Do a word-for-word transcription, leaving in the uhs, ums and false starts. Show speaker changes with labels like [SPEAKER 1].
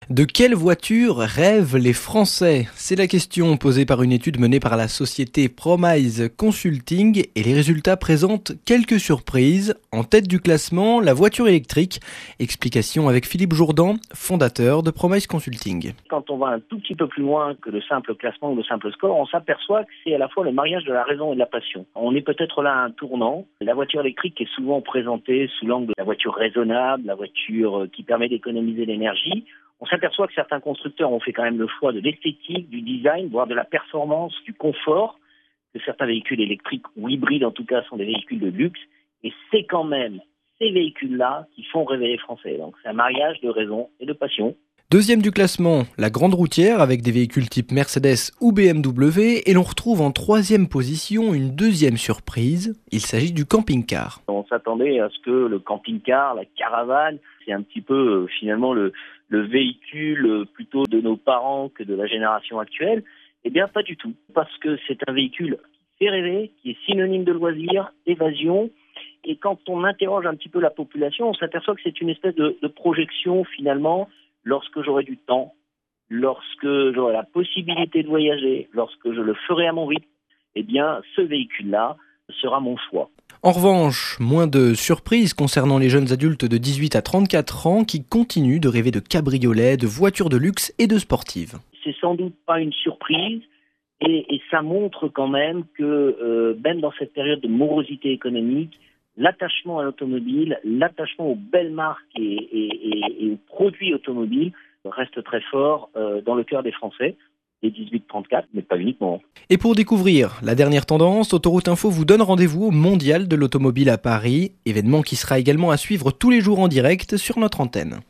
[SPEAKER 1] De quelle voiture rêvent les Français? C'est la question posée par une étude menée par la société Promise Consulting et les résultats présentent quelques surprises. En tête du classement, la voiture électrique. Explication avec Philippe Jourdan, fondateur de Promise Consulting.
[SPEAKER 2] Quand on va un tout petit peu plus loin que le simple classement ou le simple score, on s'aperçoit que c'est à la fois le mariage de la raison et de la passion. On est peut-être là à un tournant. La voiture électrique est souvent présentée sous l'angle de la voiture raisonnable, la voiture qui permet d'économiser l'énergie. On s'aperçoit que certains constructeurs ont fait quand même le choix de l'esthétique, du design, voire de la performance, du confort, que certains véhicules électriques ou hybrides en tout cas sont des véhicules de luxe. Et c'est quand même ces véhicules-là qui font rêver les Français. Donc c'est un mariage de raison et de passion.
[SPEAKER 1] Deuxième du classement, la grande routière avec des véhicules type Mercedes ou B M W. Et l'on retrouve en troisième position une deuxième surprise. Il s'agit du camping-car.
[SPEAKER 2] On s'attendait à ce que le camping-car, la caravane, c'est un petit peu euh, finalement le, le véhicule euh, plutôt de nos parents que de la génération actuelle. Eh bien pas du tout, parce que c'est un véhicule qui fait rêver, qui est synonyme de loisir, d'évasion. Et quand on interroge un petit peu la population, on s'aperçoit que c'est une espèce de, de projection finalement. Lorsque j'aurai du temps, lorsque j'aurai la possibilité de voyager, lorsque je le ferai à mon rythme, eh bien, ce véhicule-là sera mon choix.
[SPEAKER 1] En revanche, moins de surprises concernant les jeunes adultes de dix-huit à trente-quatre ans qui continuent de rêver de cabriolets, de voitures de luxe et de sportives.
[SPEAKER 2] C'est sans doute pas une surprise et, et ça montre quand même que euh, même dans cette période de morosité économique, l'attachement à l'automobile, l'attachement aux belles marques et, et, et, et aux produits automobiles reste très fort euh, dans le cœur des Français, des dix-huit trente-quatre, mais pas uniquement.
[SPEAKER 1] Et pour découvrir la dernière tendance, Autoroute Info vous donne rendez-vous au Mondial de l'Automobile à Paris, événement qui sera également à suivre tous les jours en direct sur notre antenne.